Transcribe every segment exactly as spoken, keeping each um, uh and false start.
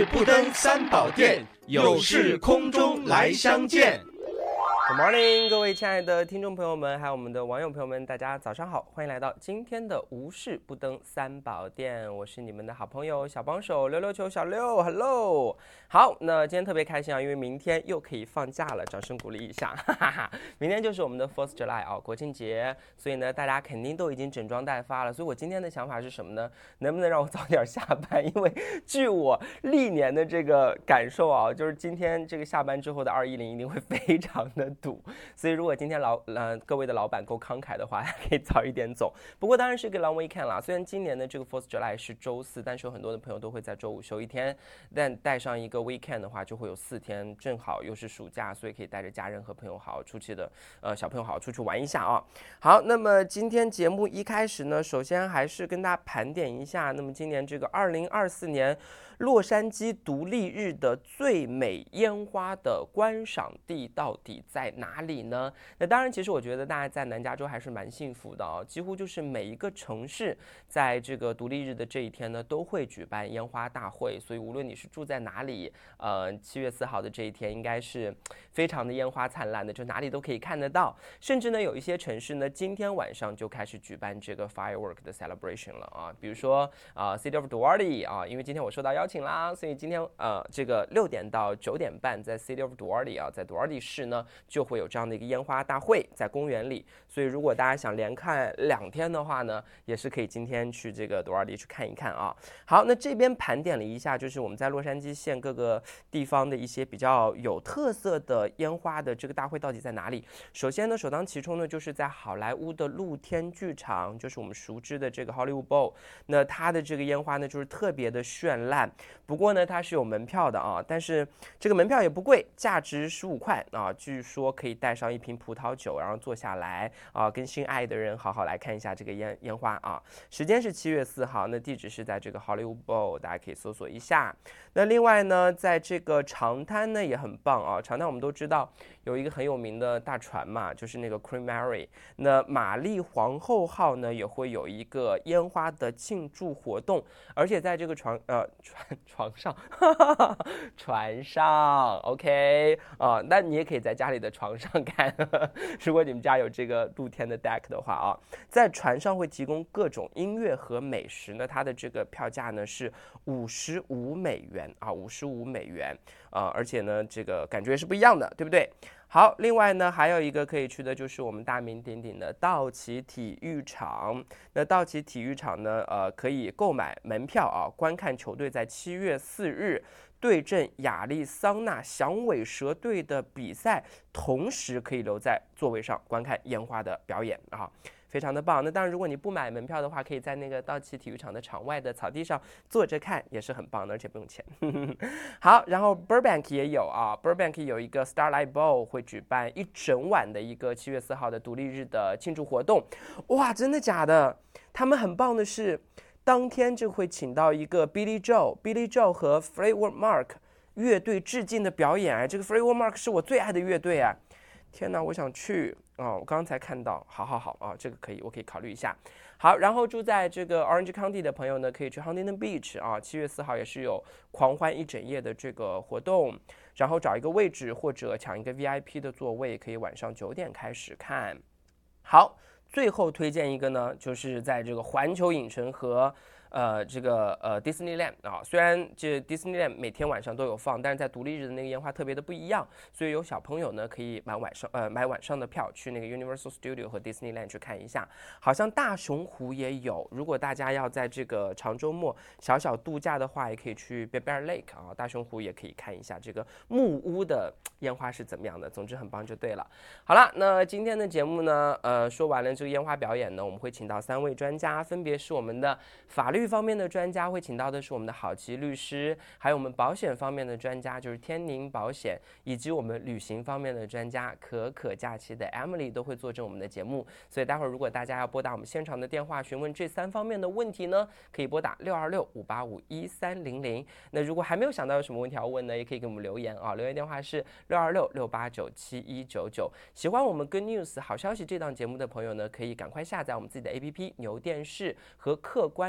事不登三宝殿，有事空中来相见。 Good morning， 各位亲爱的听众朋友们，还有我们的网友朋友们，大家早上好，欢迎来到今天的无事不登三宝殿，我是你们的好朋友小帮手溜溜球小六 ，Hello。好，那今天特别开心啊，因为明天又可以放假了，掌声鼓励一下，哈哈哈。明天就是我们的 Fourth of July 啊，国庆节，所以呢，大家肯定都已经整装待发了。所以我今天的想法是什么呢？能不能让我早点下班？因为据我历年的这个感受啊，就是今天这个下班之后的二一零一定会非常的堵，所以如果今天老呃各位的老板够慷慨的话，可以早一点走。不过当然是一个 long weekend 啦。虽然今年的这个 Fourth of July 是周四，但是有很多的朋友都会在周五休一天，但带上一个 weekend 的话，就会有四天，正好又是暑假，所以可以带着家人和朋友好好出去的，呃小朋友好好出去玩一下啊。好，那么今天节目一开始呢，首先还是跟大家盘点一下，那么今年这个二零二四年洛杉矶独立日的最美烟花的观赏地到底在哪里呢？那当然，其实我觉得大家在南加州还是蛮幸福的哦，几乎就是每一个城市在这个独立日的这一天呢，都会举办烟花大会。所以无论你是住在哪里，呃，七月四号的这一天应该是非常的烟花灿烂的，就哪里都可以看得到。甚至呢，有一些城市呢，今天晚上就开始举办这个 firework 的 celebration 了啊，比如说啊、呃、，City of Duarte 啊，因为今天我受到邀请啦，所以今天呃这个六点到九点半在 City of Duarte 啊，在 Duarte 市呢就会有这样的一个烟花大会在公园里，所以如果大家想连看两天的话呢，也是可以今天去这个 Duarte 去看一看啊。好，那这边盘点了一下，就是我们在洛杉矶县各个地方的一些比较有特色的烟花的这个大会到底在哪里。首先呢，首当其冲呢，就是在好莱坞的露天剧场，就是我们熟知的这个 Hollywood Bowl， 那它的这个烟花呢就是特别的绚烂，不过呢它是有门票的啊，但是这个门票也不贵，价值十五块啊，据说可以带上一瓶葡萄酒，然后坐下来啊，跟心爱的人好好来看一下这个烟烟花啊。时间是七月四号，那地址是在这个 Hollywood Bowl， 大家可以搜索一下。那另外呢，在这个长滩呢也很棒啊，长滩我们都知道有一个很有名的大船嘛，就是那个 Queen Mary， 那玛丽皇后号呢也会有一个烟花的庆祝活动，而且在这个船呃船床上船上 OK 啊、呃，那你也可以在家里的床上看如果你们家有这个露天的 deck 的话啊，在船上会提供各种音乐和美食呢，它的这个票价呢是五十五美元啊，五十五美元啊、呃，而且呢这个感觉是不一样的，对不对？好，另外呢，还有一个可以去的就是我们大名鼎鼎的道奇体育场。那道奇体育场呢，呃，可以购买门票啊，观看球队在七月四日对阵亚利桑那响尾蛇队的比赛，同时可以留在座位上观看烟花的表演啊。非常的棒。那当然，如果你不买门票的话，可以在那个道奇体育场的场外的草地上坐着看，也是很棒的，而且不用钱。好，然后 Burbank 也有啊 ，Burbank 有一个 Starlight Bowl 会举办一整晚的一个七月四号的独立日的庆祝活动。哇，真的假的？他们很棒的是，当天就会请到一个 Billy Joel，Billy Joel 和 Fleetwood Mac 乐队致敬的表演。哎，这个 Fleetwood Mac 是我最爱的乐队啊！天哪，我想去。哦，我刚刚才看到，好好好啊，这个可以，我可以考虑一下。好，然后住在这个 Orange County 的朋友呢，可以去 Huntington Beach 啊，七月四号也是有狂欢一整夜的这个活动，然后找一个位置或者抢一个 V I P 的座位，可以晚上九点开始看。好，最后推荐一个呢，就是在这个环球影城和呃，这个呃 Disneyland 啊，虽然这 Disneyland 每天晚上都有放，但是在独立日的那个烟花特别的不一样，所以有小朋友呢可以买晚上呃买晚上的票去那个 Universal Studio 和 Disneyland 去看一下。好像大熊湖也有，如果大家要在这个长周末小小度假的话，也可以去 Bear Lake 啊，大熊湖也可以看一下这个木屋的烟花是怎么样的。总之很棒就对了。好了，那今天的节目呢，呃，说完了这个烟花表演呢，我们会请到三位专家，分别是我们的法律方面的专家，会请到的是我们的郝琪律师，还有我们保险方面的专家，就是天宁保险，以及我们旅行方面的专家可可假期的 Emily 都会坐镇我们的节目。所以待会儿如果大家要拨打我们现场的电话询问这三方面的问题呢，可以拨打六二六五八五一三零零。那如果还没有想到有什么问题要问呢，也可以给我们留言啊，留言电话是六二六六八九七一九九。喜欢我们 Good News 好消息这档节目的朋友呢，可以赶快下载我们自己的 A P P 牛电视和客观你看。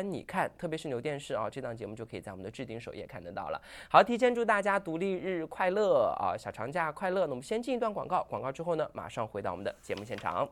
看，特别是牛电视啊，这档节目就可以在我们的置顶首页看得到了。好，提前祝大家独立日快乐啊，小长假快乐。那我们先进一段广告，广告之后呢，马上回到我们的节目现场。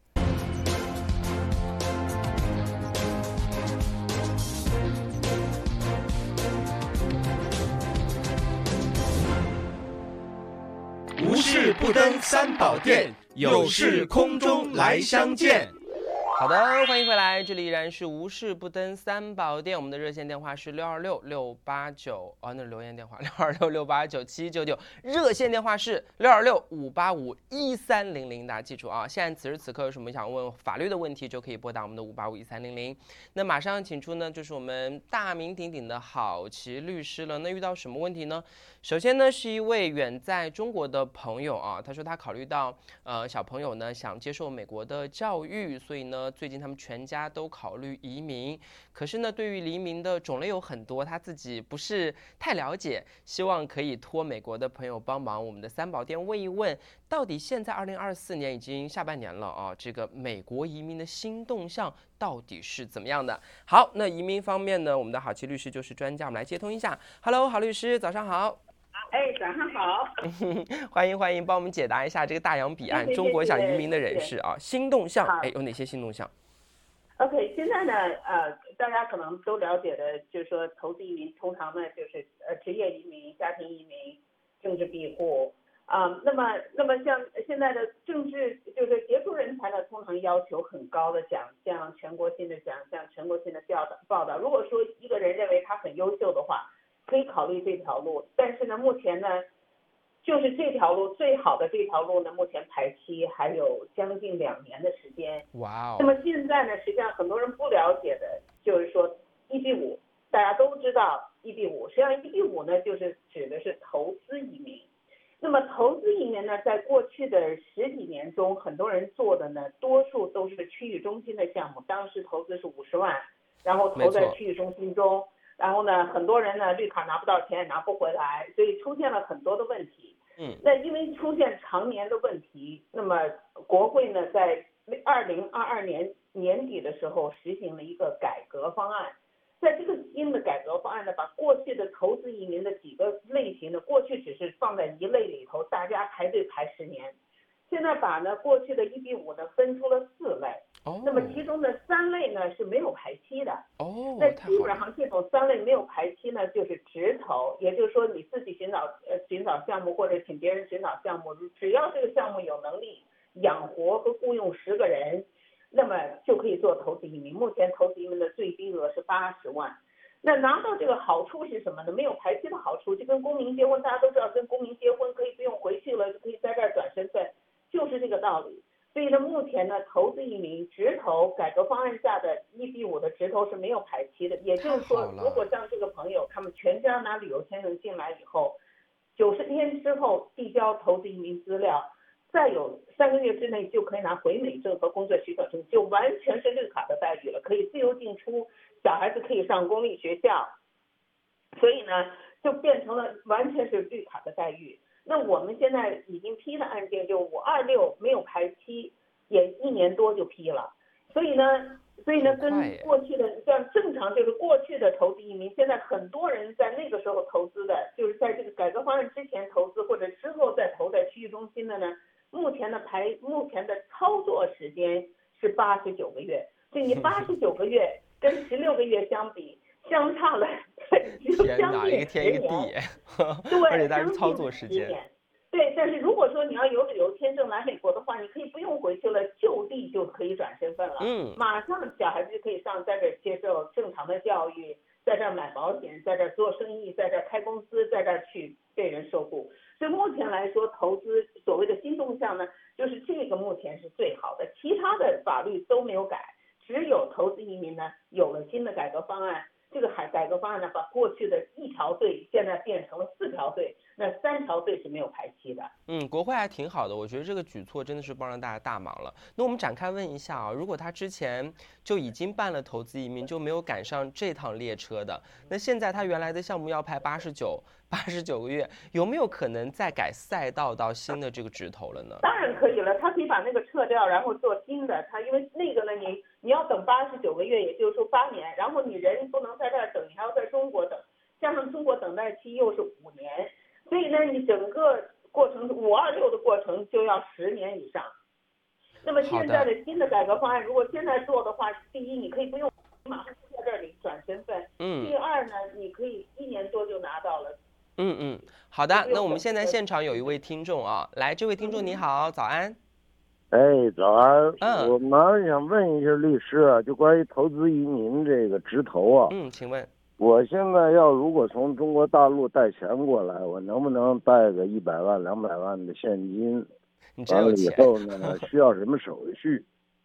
无事不登三宝殿，有事空中来相见。 好的，欢迎回来，这里依然是无事不登三宝殿，我们的热线电话是六二六六八九，哦，那是留言电话六二六六八九七九九，热线电话是六二六五八五一三零零，大家记住啊！现在此时此刻有什么想问法律的问题，就可以拨打我们的五八五一三零零。那马上请出呢，就是我们大名鼎鼎的郝琦律师了。那遇到什么问题呢？首先呢，是一位远在中国的朋友啊，他说他考虑到呃小朋友呢想接受美国的教育，所以呢最近他们全家都考虑移民。可是呢，对于移民的种类有很多，他自己不是太了解，希望可以托美国的朋友帮忙，我们的三宝殿问一问，到底现在二零二四年已经下半年了啊，这个美国移民的新动向到底是怎么样的？好，那移民方面呢，我们的郝琦律师就是专家，我们来接通一下。Hello， 郝律师，早上好。 哎，早上好， 欢迎欢迎，帮我们解答一下这个大洋彼岸中国想移民的人士啊，新动向，哎，有哪些新动向 ？OK， 现在呢，呃，大家可能都了解的，就是说投资移民通常呢就是呃职业移民、家庭移民、政治庇护啊、呃。那么，那么像现在的政治就是杰出人才呢，通常要求很高的奖项、全国性的奖项、全国性的报道报道。如果说一个人认为他很优秀的话，可以考虑这条路，但是呢，目前呢，就是这条路最好的这条路呢，目前排期还有将近两年的时间。 哇哦！ 那么现在呢，实际上很多人不了解的，就是说 E B 五，大家都知道 E B 五，实际上 E B 五呢，就是指的是投资移民。那么投资移民呢，在过去的十几年中，很多人做的呢，多数都是区域中心的项目，当时投资是五十万，然后投在区域中心中。然后呢，很多人呢绿卡拿不到钱也拿不回来，所以出现了很多的问题。 嗯， 那因为出现常年的问题，那么国会呢在二零二二年年底的时候实行了一个改革方案。在这个新的改革方案呢，把过去的投资移民的几个类型呢，过去只是放在一类里头，大家排队排十年。现在把呢过去的一比五呢分出了四类， 哦， 那么其中的三类呢是没有排期的。 哦， 那基本上这种三类没有排期呢，就是直投，也就是说你自己寻找呃寻找项目或者请别人寻找项目，只要这个项目有能力养活和雇佣十个人，那么就可以做投资移民。目前投资移民的最低额是八十万。那拿到这个好处是什么呢？没有排期的好处就跟公民结婚，大家都知道跟公民结婚可以不用回去了，就可以在这儿转身份。就是这个道理，所以呢，目前呢，投资移民直投改革方案下的一比五的直投是没有排期的，也就是说，如果像这个朋友他们全家拿旅游签证进来以后，九十天之后递交投资移民资料，再有三个月之内就可以拿回美证和工作许可证，就完全是绿卡的待遇了，可以自由进出，小孩子可以上公立学校，所以呢，就变成了完全是绿卡的待遇。那我们现在已经批的案件就五二六没有排期，也一年多就批了，所以呢，所以呢，跟过去的像正常就是过去的投资移民，现在很多人在那个时候投资的，就是在这个改革方案之前投资或者之后再投在区域中心的呢，目前的排目前的操作时间是八十九个月，所以你八十九个月跟十六个月相比。相差了只有将近十年，对， 而且它是操作时间。 对，但是如果说你要有旅游签证来美国的话，你可以不用回去了，就地就可以转身份了。 嗯， 马上小孩子就可以上，在这儿接受正常的教育，在这儿买保险，在这儿做生意，在这儿开公司，在这儿去被人受雇。所以目前来说，投资所谓的新动向呢，就是这个目前是最好的，其他的法律都没有改，只有投资移民呢有了新的改革方案。这个海改革方案呢，把过去的一条队现在变成了四条队，那三条队是没有排期的。 嗯，国会还挺好的，我觉得这个举措真的是帮了大家大忙了。那我们展开问一下啊，如果他之前就已经办了投资移民，就没有赶上这趟列车的，那现在他原来的项目要排八十九八十九个月，有没有可能再改赛道到新的这个直投了呢？ 当然可以了，他可以把那个撤掉，然后做新的。他因为那个呢，你你要等八十九个月，也就是说八年，然后你人不能在这儿等，你还要在中国等，加上中国等待期又是五年，所以呢，你整个过程五二六的过程就要十年以上。那么现在的新的改革方案，如果现在做的话，第一，你可以不用马上在这里转身份，嗯，第二呢，你可以一年多就拿到了。 嗯嗯，好的，那我们现在现场有一位听众啊，来，这位听众你好，早安。 哎，早安。 嗯， 我马上想问一下律师啊，就关于投资移民这个直投啊。 嗯，请问， 我现在要如果从中国大陆带钱过来，我能不能带个一百万、两百万的现金？ 你真有钱。 完了以后呢，需要什么手续？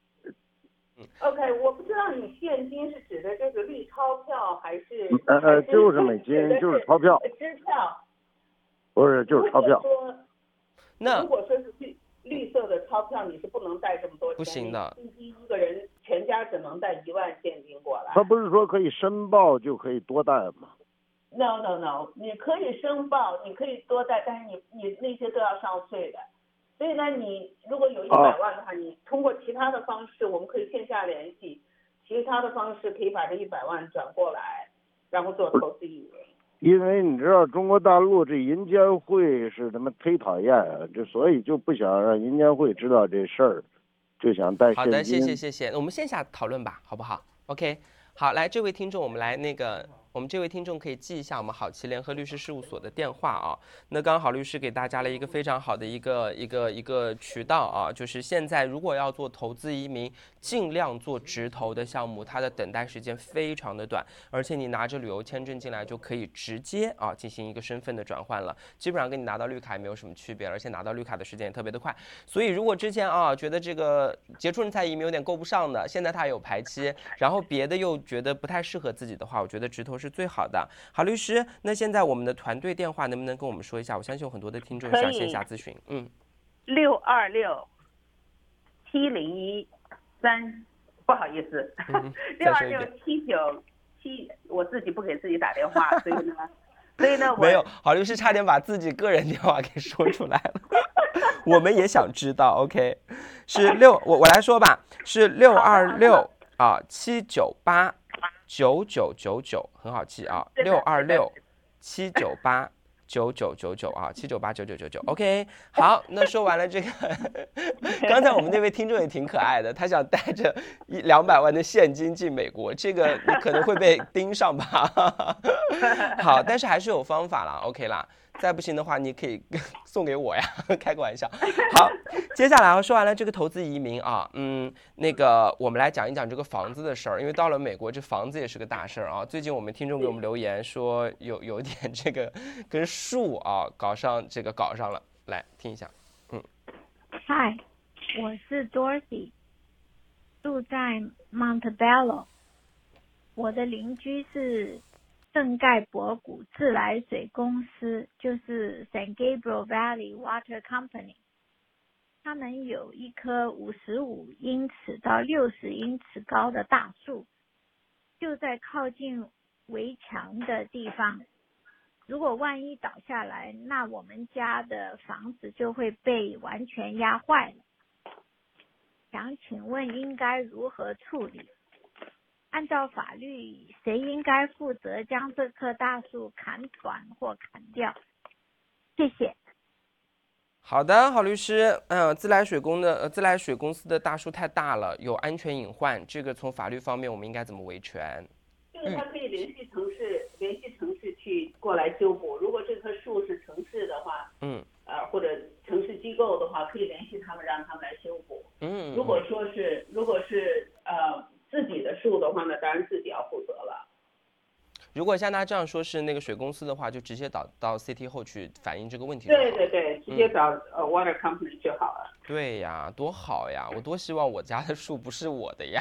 OK， 我不知道你现金是指的这个绿钞票还是呃呃，就是美金，就是钞票， 支票， 不是就是钞票。 那如果说是绿绿色的钞票，你是不能带这么多钱， 不行的。 司机一个人全家只能带一万现金过来。 他不是说可以申报就可以多带吗 ？No No No， 你可以申报，你可以多带，但是你你那些都要上税的。所以呢，你如果有一百万的话，你通过其他的方式，我们可以线下联系，其他的方式可以把这一百万转过来，然后做投资移民。 因为你知道中国大陆这银监会是他妈忒讨厌啊，这所以就不想让银监会知道这事儿，就想带现金。 好的，谢谢谢谢，我们线下讨论吧，好不好 ？OK， 好，来这位听众，我们来那个。我们这位听众可以记一下我们好奇联合律师事务所的电话啊。那刚好律师给大家了一个非常好的一个一个一个渠道啊，就是现在如果要做投资移民，尽量做直投的项目，它的等待时间非常的短，而且你拿着旅游签证进来就可以直接啊进行一个身份的转换了，基本上跟你拿到绿卡也没有什么区别，而且拿到绿卡的时间也特别的快。所以如果之前啊觉得这个杰出人才移民有点够不上的，现在它有排期，然后别的又觉得不太适合自己的话，我觉得直投是最好的。好，律师，那现在我们的团队电话能不能跟我们说一下？我相信有很多的听众想线下咨询。嗯， 六二六七零一三，不好意思，六二六七九七，我自己不给自己打电话，所以呢，所以呢，我没有，好律师差点把自己个人电话给说出来了，我们也想知道。OK， 是六，我我来说吧，是六二六啊七九八。九九九九很好记啊，六二六七九八九九九九啊，七九八九九九九。OK， 好，那说完了这个，刚才我们那位听众也挺可爱的，他想带着一两百万的现金进美国，这个你可能会被盯上吧？好，但是还是有方法啦 ，OK 啦。再不行的话，你可以送给我呀，开个玩笑。好，接下来啊，说完了这个投资移民啊，嗯，那个我们来讲一讲这个房子的事儿，因为到了美国，这房子也是个大事儿啊。最近我们听众给我们留言说有有点这个跟树啊搞上这个搞上了，来听一下。嗯， 嗨，我是 Dorothy， 住在 Montebello， 我的邻居是圣盖博谷自来水公司，就是 San Gabriel Valley Water Company， 他们有一棵五十五英尺到六十英尺高的大树，就在靠近围墙的地方。如果万一倒下来，那我们家的房子就会被完全压坏了。想请问应该如何处理？按照法律，谁应该负责将这棵大树砍短或砍掉？谢谢。 好的，郝律师，嗯，自来水公的呃自来水公司的大树太大了，有安全隐患，这个从法律方面我们应该怎么维权？ 就是他可以联系城市，联系城市去过来修补。如果这棵树是城市的话， 嗯， 呃或者城市机构的话，可以联系他们，让他们来修补。嗯，如果说是如果是呃。自己的树的话呢，当然自己要负责了。 如果像他这样说是那个水公司的话，就直接导到 C T 后去反映这个问题。 对对对，直接找、嗯、呃 Water Company 就好了。 对呀，多好呀！我多希望我家的树不是我的呀。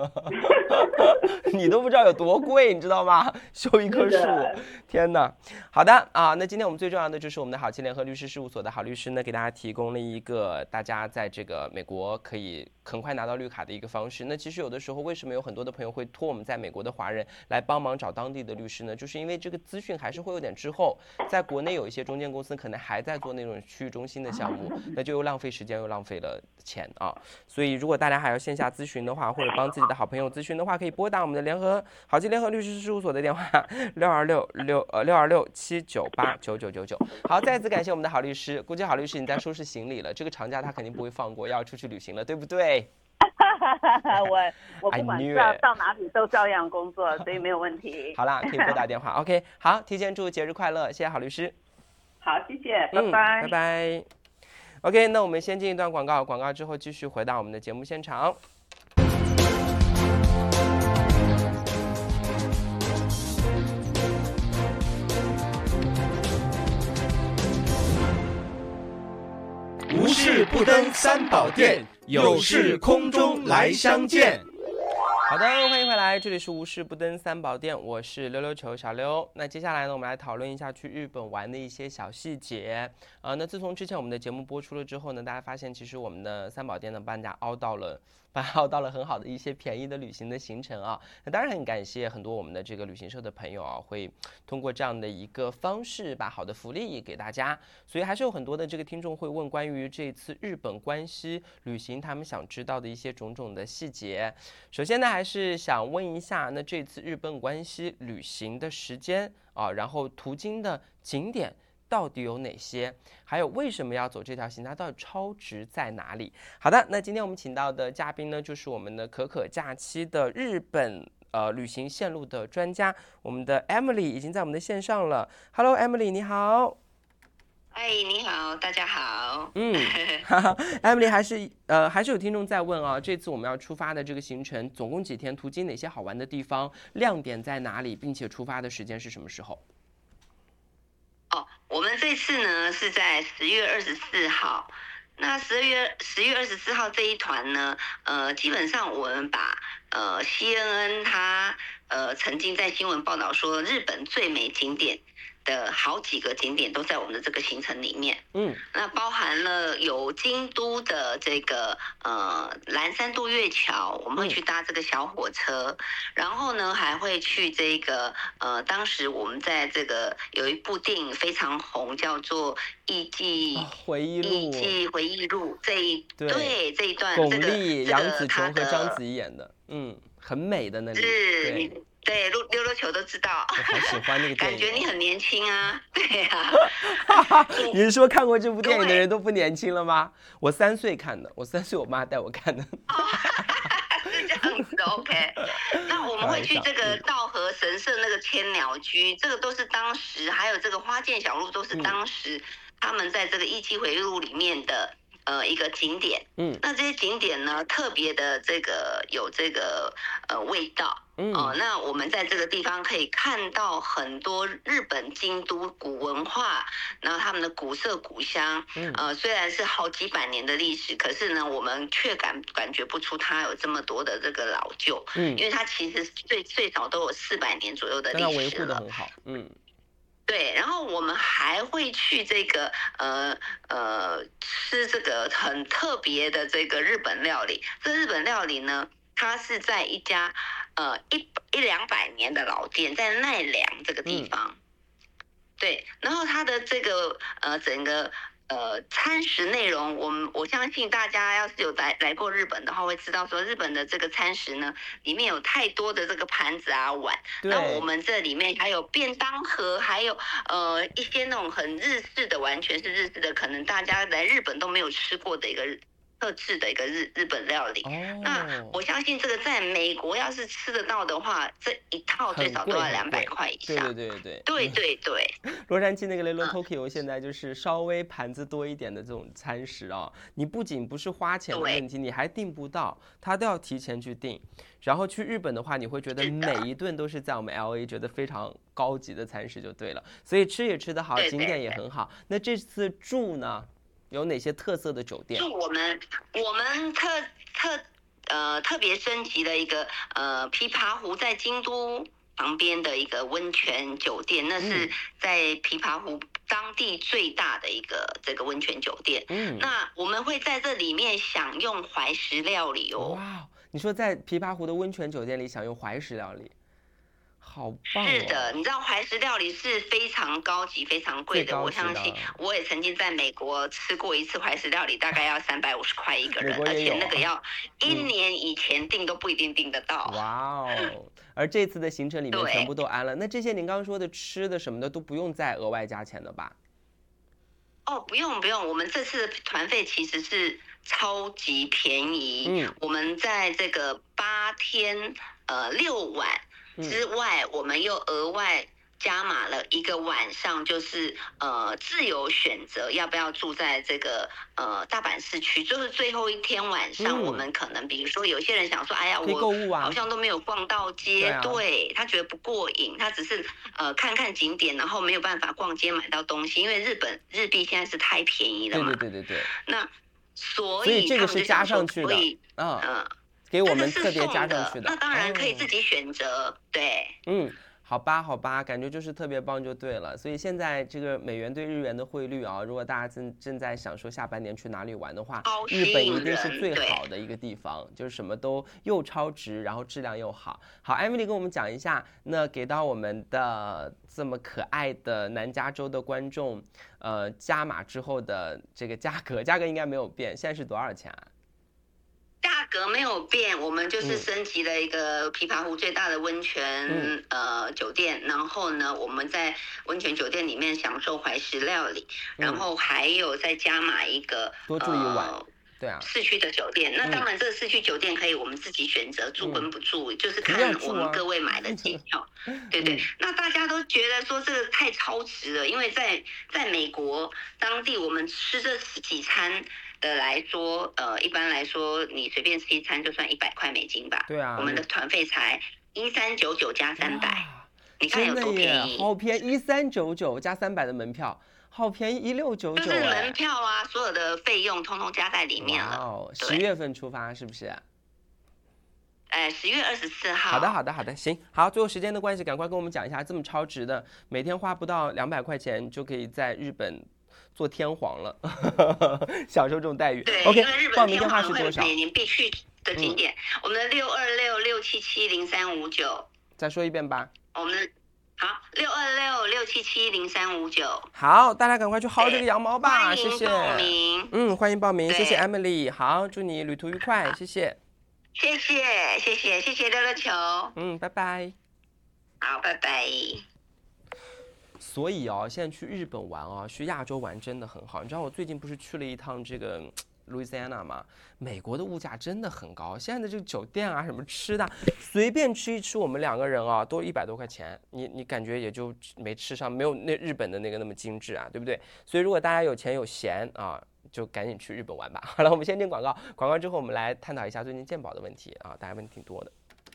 你都不知道有多贵，你知道吗？修一棵树，天哪！好的啊，那今天我们最重要的就是我们的好奇联合律师事务所的好律师呢，给大家提供了一个大家在这个美国可以很快拿到绿卡的一个方式。那其实有的时候，为什么有很多的朋友会托我们在美国的华人来帮忙找当地的律师呢？就是因为这个资讯还是会有点滞后，在国内有一些中间公司可能还在做那种区域中心的项目，那就又浪费时间又浪费了钱啊。所以如果大家还要线下咨询的话，或者帮自己的好朋友咨询的话，可以拨打我们的联合好记联合律师事务所的电话六二六六呃六二六七九八九九九九。好，再次感谢我们的好律师。估计好律师你在收拾行李了，这个长假他肯定不会放过，要出去旅行了，对不对？ 我我不管到到哪里都照样工作，所以没有问题。 好啦，可以拨打电话。OK， 好，提前祝节日快乐，谢谢好律师。 好，谢谢，拜拜， 嗯、拜拜。OK， 那我们先进一段广告，广告之后继续回到我们的节目现场。 无事不登三宝殿，有事空中来相见。 好的，欢迎回来，这里是无事不登三宝殿，我是溜溜球小溜。那接下来呢，我们来讨论一下去日本玩的一些小细节。呃，那自从之前我们的节目播出了之后呢，大家发现其实我们的三宝殿呢，帮大家凹到了。凹到了很好的一些便宜的旅行的行程啊，那当然很感谢很多我们的这个旅行社的朋友啊，会通过这样的一个方式把好的福利给大家，所以还是有很多的这个听众会问关于这次日本关西旅行他们想知道的一些种种的细节。首先呢，还是想问一下，那这次日本关西旅行的时间啊，然后途经的景点到底有哪些？还有为什么要走这条行？它到底超值在哪里？好的，那今天我们请到的嘉宾呢，就是我们的可可假期的日本呃旅行线路的专家，我们的 Emily 已经在我们的线上了。Hello Emily， 你好。 嗨，你好，大家好。 嗯，Emily 还是呃还是有听众在问啊，这次我们要出发的这个行程总共几天？途经哪些好玩的地方？亮点在哪里？并且出发的时间是什么时候？ 哦，我们这次呢是在十月二十四号。那十月十月二十四号这一团呢，呃，基本上我们把呃 C N N 它呃曾经在新闻报道说日本最美景点的好几个景点都在我们的这个行程里面。嗯，那包含了有京都的这个呃岚山渡月桥，我们会去搭这个小火车，嗯、然后呢还会去这个呃当时我们在这个有一部电影非常红，叫做《艺伎、哦、 回忆录》。 艺伎回忆录这一 对, 对这一段， 巩俐、 这个、 杨紫琼和章子怡演的，嗯，很美的那里。 是。对对，溜溜溜球都知道， 我好喜欢那个电影， 感觉你很年轻啊，对啊。 你是说看过这部电影的人都不年轻了吗？我三岁看的，我三岁我妈带我看的。 哦、是这样子 ，OK。那我们会去这个稻荷神社那个千鸟居，这个都是当时，还有这个花见小路都是当时他们在这个艺伎回忆录里面的。呃，一个景点，嗯，那这些景点呢，特别的这个有这个呃味道，嗯，哦、呃，那我们在这个地方可以看到很多日本京都古文化，然后他们的古色古香，嗯，呃，虽然是好几百年的历史，可是呢，我们却感感觉不出它有这么多的这个老旧，嗯，因为它其实最最少都有四百年左右的历史了， 维护得很好，嗯。 对，然后我们还会去这个呃呃吃这个很特别的这个日本料理。这日本料理呢，它是在一家呃一一两百年的老店，在奈良这个地方。嗯、对，然后它的这个呃整个。呃，餐食内容，我们我相信大家要是有来来过日本的话，会知道说日本的这个餐食呢，里面有太多的这个盘子啊碗，那我们这里面还有便当盒，还有呃一些那种很日式的，完全是日式的，可能大家来日本都没有吃过的一个特制的一个日日本料理。哦、那我相信这个在美国要是吃得到的话，这一套最少都要两百块以上。 对对对对对对。 洛杉矶那个 Little Tokyo 现在就是稍微盘子多一点的这种餐食啊，你不仅不是花钱的问题，你还订不到，他都要提前去订。然后去日本的话，你会觉得每一顿都是在我们 L A 觉得非常高级的餐食就对了，所以吃也吃得好，景点也很好。那这次住呢？有哪些特色的酒店？ 住我们我们特特呃特别升级的一个呃琵琶湖，在京都旁边的一个温泉酒店，那是在琵琶湖当地最大的一个这个温泉酒店。嗯，那我们会在这里面享用怀石料理哦。 哇，你说在琵琶湖的温泉酒店里享用怀石料理？好棒哦！ 是的，你知道怀石料理是非常高级、非常贵的。我相信，我也曾经在美国吃过一次怀石料理，大概要三百五十块一个人，而且那个要一年以前订都不一定订得到。 哇哦！而这次的行程里面全部都安了，那这些您刚刚说的吃的什么的都不用再额外加钱的吧？ 哦，不用不用，我们这次的团费其实是超级便宜。嗯，我们在这个八天呃六晚之外，我们又额外加码了一个晚上，就是呃自由选择要不要住在这个呃大阪市区，就是最后一天晚上，嗯、我们可能比如说有些人想说，哎呀，我好像都没有逛到街，对、啊对，他觉得不过瘾，他只是呃看看景点，然后没有办法逛街买到东西，因为日本日币现在是太便宜了嘛， 对对对对对， 那所以所以这个是加上去的， 嗯。嗯给我们特别加上去的， 那当然可以自己选择，哦、对， 嗯，好吧，好吧，感觉就是特别棒就对了。所以现在这个美元对日元的汇率啊，如果大家正正在想说下半年去哪里玩的话，日本一定是最好的一个地方，就是什么都又超值，然后质量又好。好 ，Emily 跟我们讲一下，那给到我们的这么可爱的南加州的观众，呃，加码之后的这个价格，价格应该没有变，现在是多少钱啊？ 价格没有变，我们就是升级了一个琵琶湖最大的温泉、嗯、呃酒店，然后呢，我们在温泉酒店里面享受怀石料理，嗯、然后还有再加码一个多住一晚，呃、对啊， 市区的酒店。那当然，这个市区酒店可以我们自己选择住跟不住，嗯、就是看我们各位买的机票，嗯、对对。那大家都觉得说这个太超值了，因为在在美国当地我们吃这十几餐。的来说，呃，一般来说，你随便吃一餐就算一百块美金吧。 对啊， 我们的团费才一三九九加三百，你看有多便宜？ 好便宜，一三九九加三百的门票，好便宜，一六九九。 就是门票啊，所有的费用通通加在里面了。 哦，十月份出发是不是？ 哎，十月二十四号。 好的，好的，好的，行，好，最后时间的关系，赶快跟我们讲一下，这么超值的，每天花不到两百块钱就可以在日本。做天皇了，享受这种待遇。 对 ，OK， 因为日本天皇会每年必去的景点，嗯、我们的六二六六七七零三五九， 再说一遍吧。 我们的好六二六六七七零三五九， 好，大家赶快去薅这个羊毛吧，谢谢。 欢迎报名， 嗯，欢迎报名，谢谢 Emily， 好，祝你旅途愉快，谢谢。 谢谢，谢谢，谢谢溜溜球。 嗯，拜拜。 好，拜拜。 所以啊，现在去日本玩啊，去亚洲玩真的很好。你知道我最近不是去了一趟这个路易斯安那吗？美国的物价真的很高，现在的这个酒店啊，什么吃的，随便吃一吃，我们两个人啊，都一百多块钱，你你感觉也就没吃上，没有那日本的那个那么精致啊，对不对？所以如果大家有钱有闲啊，就赶紧去日本玩吧。好了，我们先进广告，广告之后我们来探讨一下最近健保的问题啊，大家问题挺多的。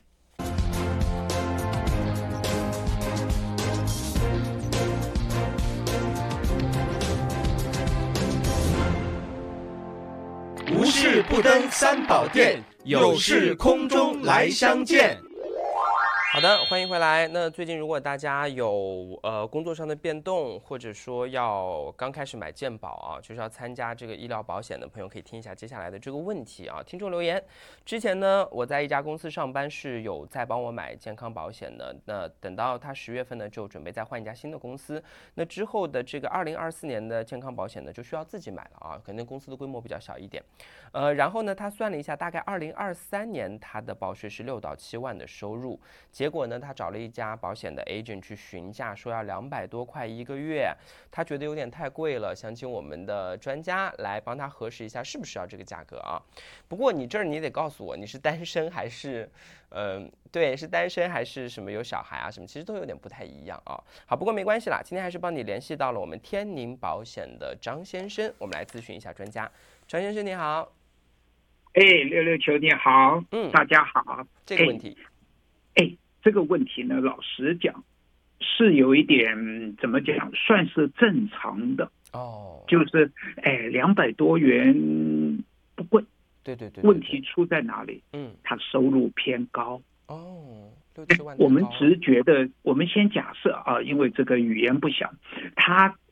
无事不登三宝殿，有事空中来相见。 好的，欢迎回来。那最近如果大家有呃工作上的变动，或者说要刚开始买健保啊，就是要参加这个医疗保险的朋友，可以听一下接下来的这个问题啊。听众留言，之前呢我在一家公司上班，是有在帮我买健康保险的。那等到他十月份呢，就准备再换一家新的公司。那之后的这个二零二四年的健康保险呢，就需要自己买了啊，可能公司的规模比较小一点。呃，然后呢，他算了一下，大概二零二三年他的报税是六到七万的收入。结果呢，他找了一家保险的 agent 去询价，说要两百多块一个月，他觉得有点太贵了，想请我们的专家来帮他核实一下是不是要这个价格啊。不过你这儿你得告诉我，你是单身还是，嗯、呃，对，是单身还是什么有小孩啊什么，其实都有点不太一样啊。好，不过没关系啦，今天还是帮你联系到了我们天宁保险的张先生，我们来咨询一下专家。张先生你好。 哎，溜溜球你好， 嗯， 大家好。 这个问题， 哎，这个问题呢，老实讲，是有一点怎么讲，算是正常的哦。 就是哎，两百多元不贵， 对对 对, 对, 对。 问题出在哪里？ 嗯， 他收入偏高。 哦，六七万。 我们只觉得，我们先假设啊，因为这个语言不详，他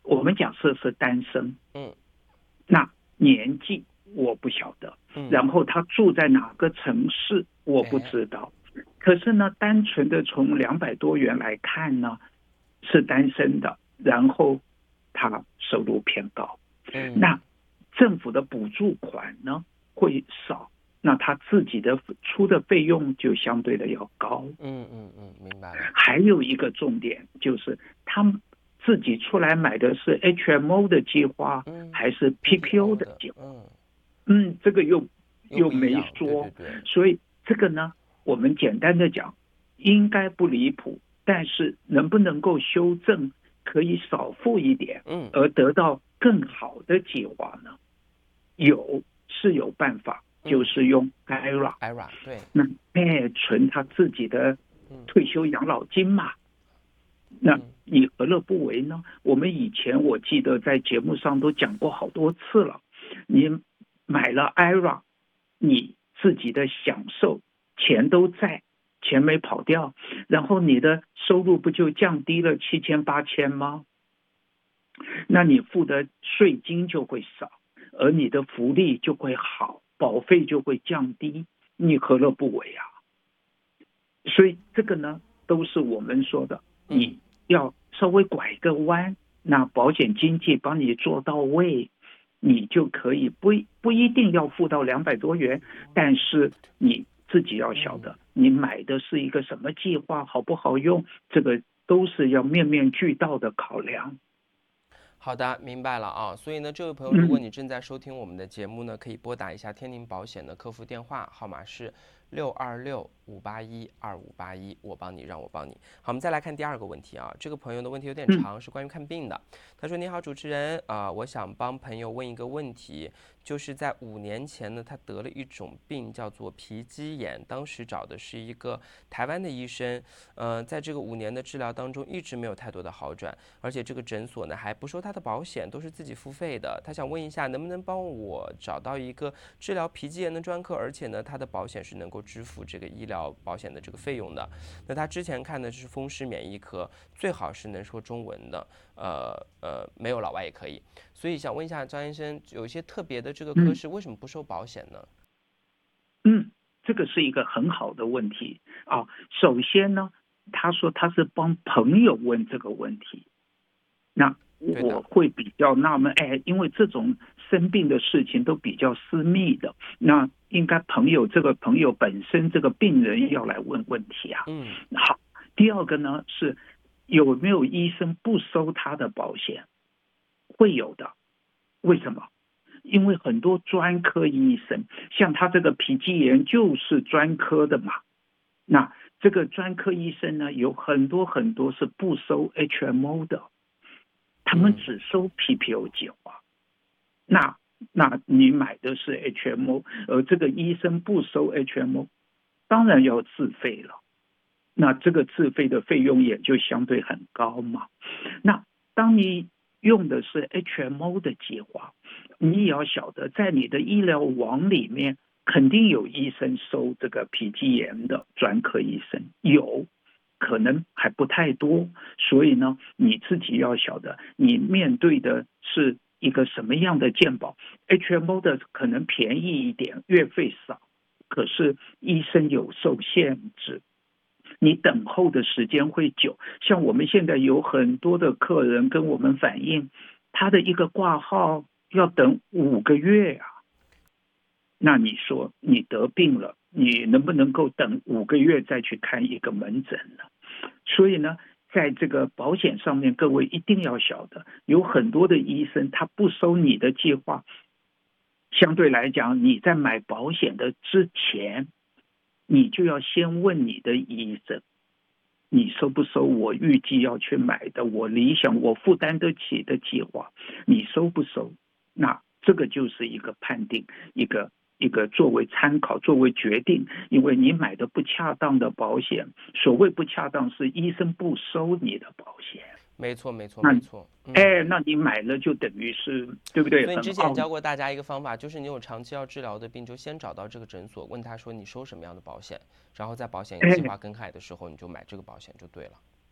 我们假设是单身， 嗯， 那年纪我不晓得， 嗯， 然后他住在哪个城市我不知道，哎、可是呢，单纯的从两百多元来看呢，是单身的，然后他收入偏高， 嗯， 那政府的补助款呢会少，那他自己的出的费用就相对的要高。 嗯嗯嗯，明白了。 还有一个重点就是他们自己出来买的是 H M O 的计划、嗯、还是 P P O 的计划？嗯嗯，这个又又没说， 对对对， 所以这个呢，我们简单的讲，应该不离谱，但是能不能够修正，可以少付一点， 嗯， 而得到更好的计划呢？有是有办法。就是用 I R A， I R A 对， 那哎存他自己的退休养老金嘛，嗯、那你何乐不为呢？我们以前我记得在节目上都讲过好多次了，你买了 I R A， 你自己的享受钱都在，钱没跑掉，然后你的收入不就降低了七千八千吗？那你付的税金就会少，而你的福利就会好。保费就会降低，你何乐不为啊？所以这个呢，都是我们说的，你要稍微拐个弯，那保险经纪帮你做到位，你就可以不不一定要付到两百多元，但是你自己要晓得，你买的是一个什么计划，好不好用，这个都是要面面俱到的考量。 好的，明白了啊。所以呢，这位朋友，如果你正在收听我们的节目呢，可以拨打一下天宁保险的客服电话，号码是六二六五八一二五八一，我帮你，让我帮你。好，我们再来看第二个问题啊。这个朋友的问题有点长，是关于看病的。他说：“你好，主持人啊、呃，我想帮朋友问一个问题，就是在五年前呢，他得了一种病叫做皮肌炎，当时找的是一个台湾的医生，呃，在这个五年的治疗当中，一直没有太多的好转，而且这个诊所呢还不收他的保险，都是自己付费的。他想问一下，能不能帮我找到一个治疗皮肌炎的专科，而且呢，他的保险是能够支付这个医疗保险的这个费用的。那他之前看的是风湿免疫科，最好是能说中文的，呃呃，没有老外也可以。所以想问一下张医生，有一些特别的这个科室为什么不收保险呢？ 嗯，这个是一个很好的问题啊。首先呢，他说他是帮朋友问这个问题，那我会比较纳闷，哎，因为这种生病的事情都比较私密的，那应该朋友这个朋友本身这个病人要来问问题啊。 嗯， 好。第二个呢是有没有医生不收他的保险？会有的。为什么？因为很多专科医生，像他这个皮肌炎就是专科的嘛，那这个专科医生呢，有很多很多是不收 H M O 的，他们只收 P P O 计划。那那你买的是 H M O， 而这个医生不收 H M O， 当然要自费了。那这个自费的费用也就相对很高嘛。那当你用的是 H M O 的计划，你也要晓得，在你的医疗网里面，肯定有医生收这个皮肌炎的专科医生，有，可能还不太多。所以呢，你自己要晓得，你面对的是一个什么样的健保。H M O 的可能便宜一点，月费少，可是医生有受限制。你等候的时间会久，像我们现在有很多的客人跟我们反映，他的一个挂号要等五个月啊。那你说你得病了，你能不能够等五个月再去看一个门诊呢？所以呢，在这个保险上面，各位一定要晓得，有很多的医生他不收你的计划，相对来讲，你在买保险的之前，你就要先问你的医生，你收不收我预计要去买的，我理想我负担得起的计划，你收不收？那这个就是一个判定，一个一个作为参考，作为决定。因为你买的不恰当的保险，所谓不恰当是医生不收你的保险。 没错没错没错、 嗯、哎，那你买了就等于是对不对？ 所以你之前教过大家一个方法，就是你有长期要治疗的病，就先找到这个诊所，问他说你收什么样的保险，然后在保险有计划更改的时候，你就买这个保险就对了。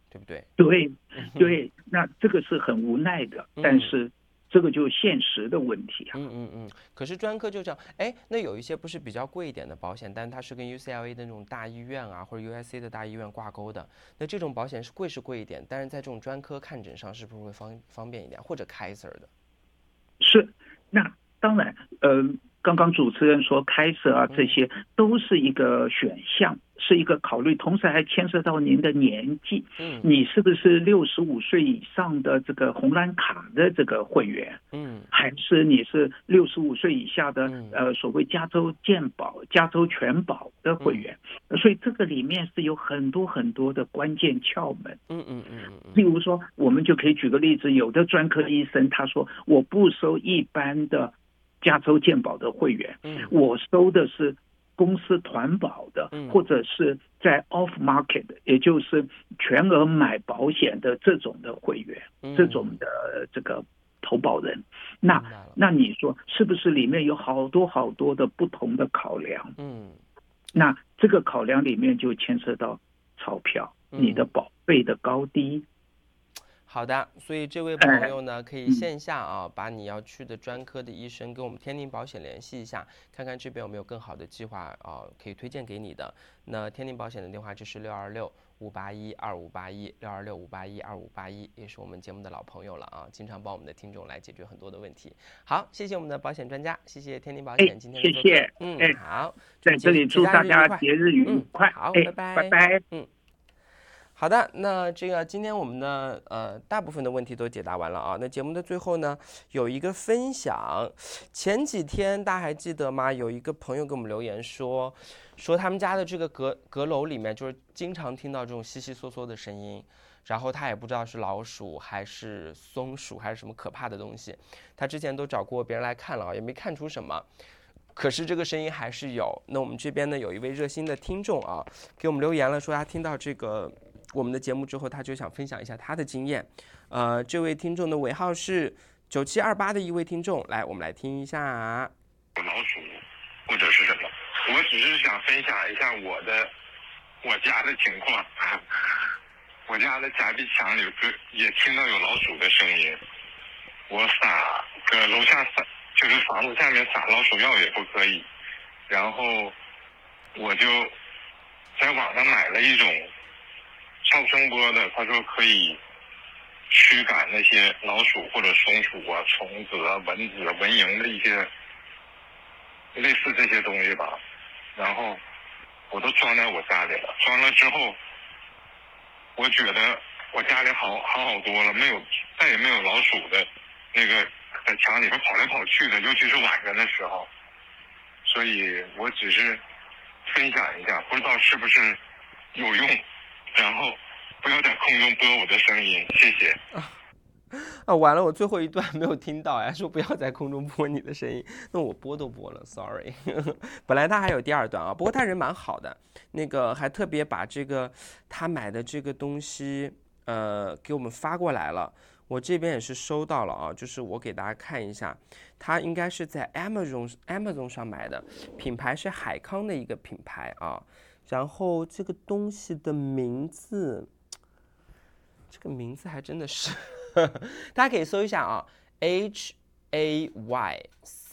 对不对？ 对对，那这个是很无奈的， 嗯、 但是这个就现实的问题啊。 嗯嗯嗯。可是专科就这样，哎，那有一些不是比较贵一点的保险，但它是跟 U C L A 的那种大医院啊，或者 U S C 的大医院挂钩的，那这种保险是贵是贵一点，但是在这种专科看诊上是不是会方方便一点，或者 Kaiser 的？ 是，那当然，呃，刚刚主持人说开设啊，这些都是一个选项，是一个考虑，同时还牵涉到您的年纪， 嗯， 你是不是六十五岁以上的这个红蓝卡的这个会员， 嗯， 还是你是六十五岁以下的、 嗯、 呃所谓加州健保、加州全保的会员、嗯，所以这个里面是有很多很多的关键窍门， 嗯嗯嗯嗯， 例如说，我们就可以举个例子，有的专科医生他说我不收一般的加州健保的会员， 嗯， 我收的是公司团保的， 嗯， 或者是在 off market， 也就是全额买保险的这种的会员， 嗯、 这种的这个投保人，那那你说是不是里面有好多好多的不同的考量？ 嗯， 那这个考量里面就牵涉到钞票， 嗯、 你的保费的高低。 好的，所以这位朋友呢，可以线下啊，把你要去的专科的医生跟我们天宁保险联系一下，看看这边有没有更好的计划啊，可以推荐给你的。那天宁保险的电话就是六二六五八一二五八一，六二六五八一二五八一，也是我们节目的老朋友了啊，经常帮我们的听众来解决很多的问题。好，谢谢我们的保险专家，谢谢天宁保险今天的谢谢， 嗯， 哎， 好， 在这里祝大家节日愉快， 嗯、好， 哎， 拜拜， 拜拜， 嗯。好的，那这个今天我们的呃大部分的问题都解答完了啊。那节目的最后呢，有一个分享。前几天大家还记得吗？有一个朋友给我们留言说，说他们家的这个阁阁楼里面就是经常听到这种悉悉嗦嗦的声音，然后他也不知道是老鼠还是松鼠还是什么可怕的东西。他之前都找过别人来看了啊，也没看出什么。可是这个声音还是有。那我们这边呢，有一位热心的听众啊，给我们留言了，说他听到这个我们的节目之后，他就想分享一下他的经验。呃，这位听众的尾号是九七二八的一位听众，来，我们来听一下。 老鼠或者是什么？我只是想分享一下我的我家的情况。我家的夹壁墙里也听到有老鼠的声音。我撒个楼下撒，就是房子下面撒老鼠药也不可以。然后我就在网上买了一种超声波的，他说可以驱赶那些老鼠或者松鼠啊、虫子啊、蚊子、蚊蝇的一些类似这些东西吧。然后我都装在我家里了，装了之后，我觉得我家里好好好多了，没有再也没有老鼠的那个在墙里边跑来跑去的，尤其是晚上的时候。所以我只是分享一下，不知道是不是有用，然后不要在空中播我的声音，谢谢。 啊，啊完了，我最后一段没有听到哎，说不要在空中播你的声音，那我播都播了 ，sorry 。本来他还有第二段啊，不过他人蛮好的，那个还特别把这个他买的这个东西呃给我们发过来了。我这边也是收到了啊，就是我给大家看一下，它应该是在 Amazon Amazon 上买的，品牌是海康的一个品牌啊。然后这个东西的名字，这个名字还真的是，大家可以搜一下啊 ，H A Y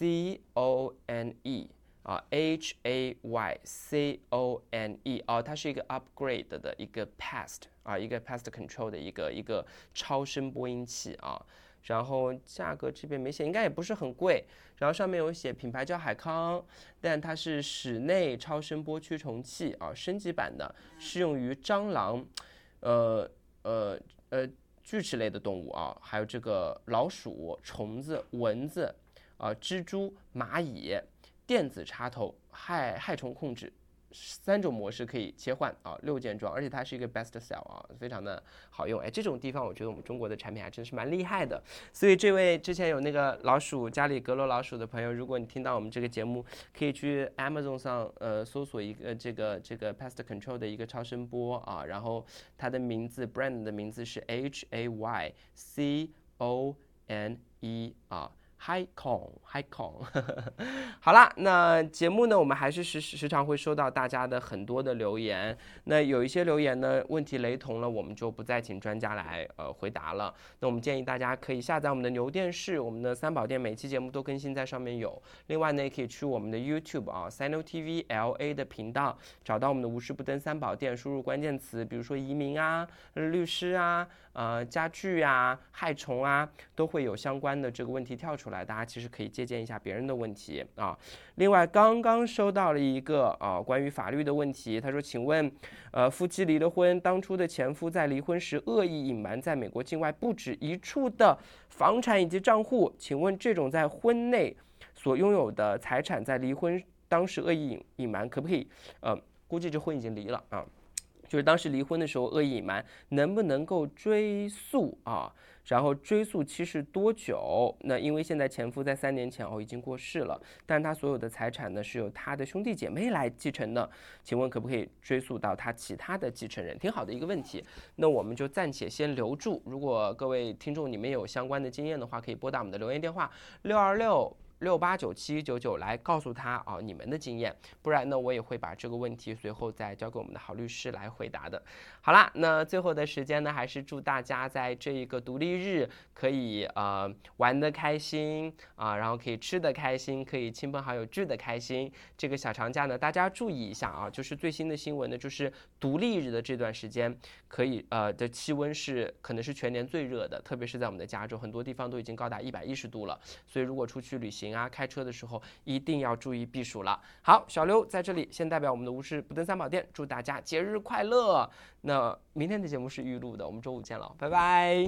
C O N E 啊 ，H A Y C O N E 啊，它是一个 upgrade 的一个 pest。啊，一个 pest control 的一个一个超声波音器啊，然后价格这边没写，应该也不是很贵。然后上面有写品牌叫海康，但它是室内超声波驱虫器啊，升级版的，适用于蟑螂、呃呃呃锯齿类的动物啊，还有这个老鼠、虫子、蚊子啊、蜘蛛、蚂蚁，电子插头，害害虫控制。三种模式可以切换啊，六件装，而且它是一个 best sell 啊，非常的好用。哎，这种地方我觉得我们中国的产品还真是蛮厉害的。所以这位之前有那个老鼠家里阁楼老鼠的朋友，如果你听到我们这个节目，可以去 Amazon 上呃搜索一个这个这个 pest control 的一个超声波啊，然后它的名字 brand 的名字是 H A Y C O N E 啊。 嗨孔，嗨孔，好啦，那节目呢，我们还是时时常会收到大家的很多的留言。那有一些留言呢，问题雷同了，我们就不再请专家来呃回答了。那我们建议大家可以下载我们的牛电视，我们的三宝店每期节目都更新在上面有。另外呢，也可以去我们的 YouTube 啊 Sino T V L A 的频道，找到我们的无事不登三宝店，输入关键词，比如说移民啊、律师啊、呃家具啊、害虫啊，都会有相关的这个问题跳出来。大家其实可以借鉴一下别人的问题啊。另外，刚刚收到了一个啊关于法律的问题，他说：“请问，呃，夫妻离了婚，当初的前夫在离婚时恶意隐瞒在美国境外不止一处的房产以及账户，请问这种在婚内所拥有的财产，在离婚当时恶意隐隐瞒，可不可以？呃，估计这婚已经离了啊。”就是当时离婚的时候恶意隐瞒，能不能够追诉啊？然后追诉期是多久？那因为现在前夫在三年前哦已经过世了，但他所有的财产呢是由他的兄弟姐妹来继承的，请问可不可以追溯到他其他的继承人？挺好的一个问题，那我们就暂且先留住。如果各位听众你们有相关的经验的话，可以拨打我们的留言电话六二六。六八九七九九来告诉他啊你们的经验，不然呢我也会把这个问题随后再交给我们的好律师来回答的。好啦，那最后的时间呢，还是祝大家在这一个独立日可以呃玩得开心啊、呃，然后可以吃得开心，可以亲朋好友聚得开心。这个小长假呢，大家注意一下啊，就是最新的新闻呢，就是独立日的这段时间，可以呃的气温是可能是全年最热的，特别是在我们的加州，很多地方都已经高达一百一十度了，所以如果出去旅行啊，开车的时候一定要注意避暑了。好，小刘在这里先代表我们的无事不登三宝店，祝大家节日快乐。那明天的节目是预录的，我们周五见了，拜拜。